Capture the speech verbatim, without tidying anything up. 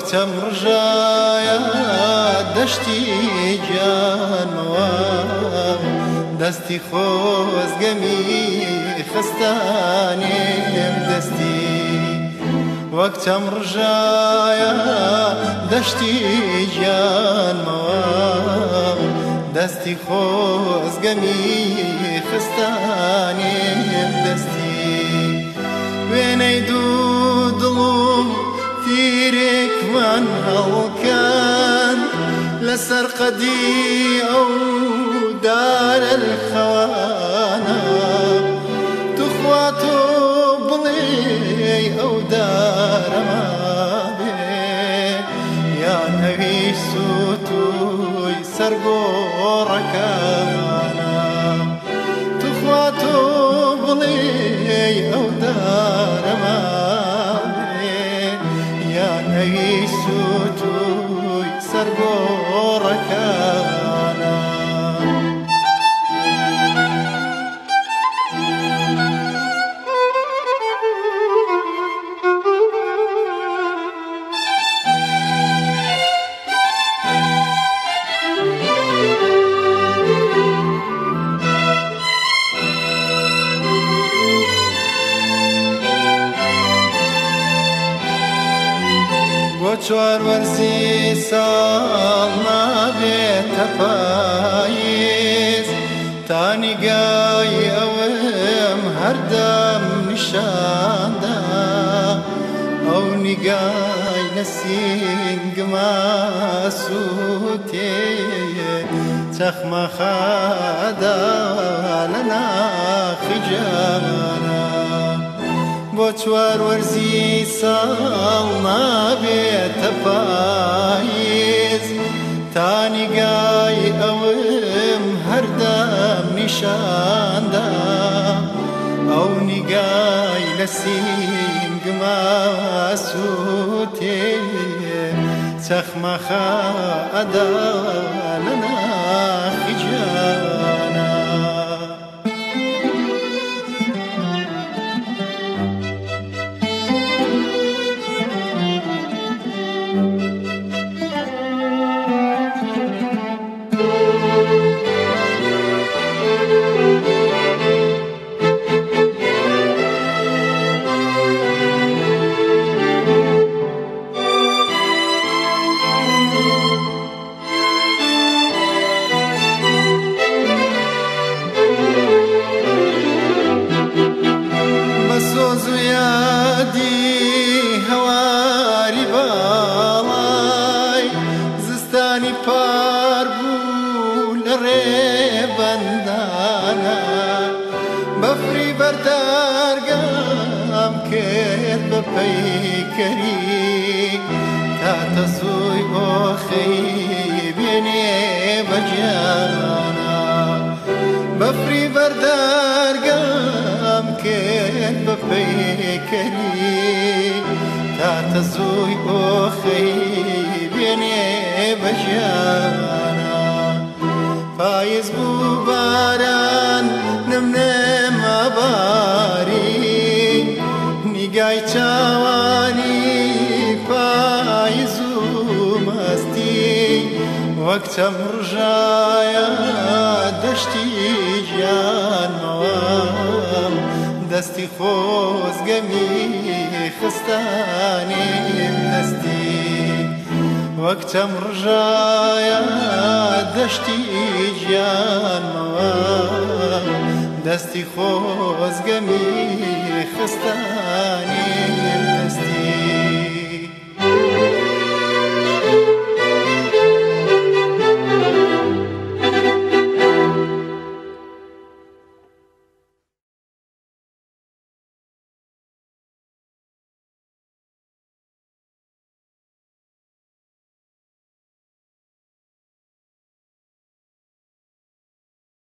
وەکتەم ڕژایە دەشتی گیانەوە دەستی خۆزگەمی خستانێم دەستی وەکتەم ڕژایە دەشتی گیانەوە دەستی خۆزگەمی خستانێم دەستی وێنەی دوو دڵ و تیرێکمان هەڵکەن لەسەر قەدی ئەو دارە الخەوانە توخوا تۆ بڵێ ئەو دارەما بێ یان ئەوی سووتوی سەرگۆڕەکانە توخوا تۆ بڵێ ئەو دارەما ئەوی سووتوی سەرگۆڕەکانە چوار وەرزی ساڵ نابێتە پاییز تا نیگای ئەوم هەردەم نیشاندا ئەو نیگای نەسینگما سووتێ چەخمەخەدا لە ناخی جانە بۆ چوار وەرزی ساڵ نابێتە پاییز تا نیگای ئەوم هەردەم نیشاندا ئەو نیگای لە سینگما سووتێ چەخمەخەدا لە ناخی جانە پار بوو لە ڕێبەندانە بەفری بەردارگام کرد بە پەیکەری تا تەسووی ئۆخەی بێنێ بەجیانە بەفری بەردارگام کرد بە پەیکەری تا تەسووی ئۆخەی بێنێ بەژیانە پاییز بوو باران نمنێمە باری نیگای چاوانی پاییز و مەستی وەکتەم ڕژایە دەشتی گیانەوە دەستی خۆزگەمی خستانێم دەستی وەکتەم ڕژایە دەشتی گیانەوە دەستی خۆزگەمی خستانێ